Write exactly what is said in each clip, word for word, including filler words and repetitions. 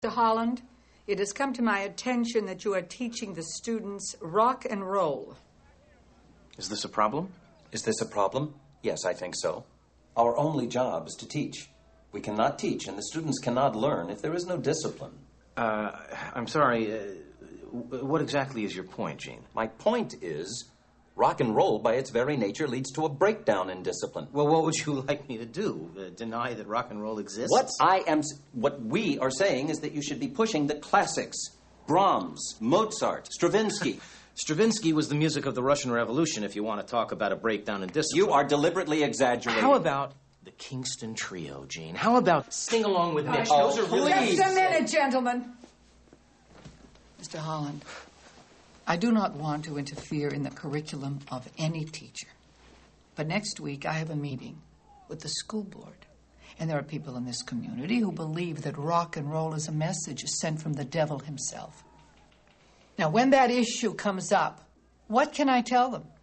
Mister Holland, it has come to my attention that you are teaching the students rock and roll. Is this a problem? Is this a problem? Yes, I think so. Our only job is to teach. We cannot teach, and the students cannot learn if there is no discipline. Uh, I'm sorry. Uh, what exactly is your point, Gene? My point is, rock and roll, by its very nature, leads to a breakdown in discipline. Well, what would you like me to do? Uh, deny that rock and roll exists? What I am, what we are saying is that you should be pushing the classics. Brahms, Mozart, Stravinsky. Stravinsky was the music of the Russian Revolution, if you want to talk about a breakdown in discipline. You are deliberately exaggerating. How about the Kingston Trio, Gene? How about Sing Along with Mitch? Oh, Those are really... please. Just a minute, gentlemen. Mister Holland, I do not want to interfere in the curriculum of any teacher. But next week, I have a meeting with the school board. And there are people in this community who believe that rock and roll is a message sent from the devil himself. Now, when that issue comes up, what can I tell them?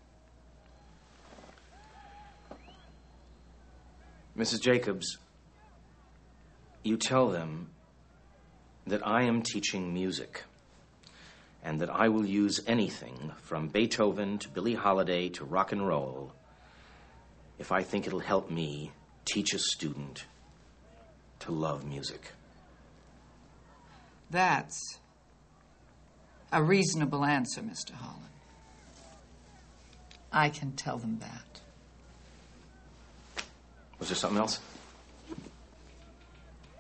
Missus Jacobs, you tell them that I am teaching music and that I will use anything from Beethoven to Billie Holiday to rock and roll if I think it'll help me teach a student to love music. That's a reasonable answer, Mister Holland. I can tell them that. Was there something else?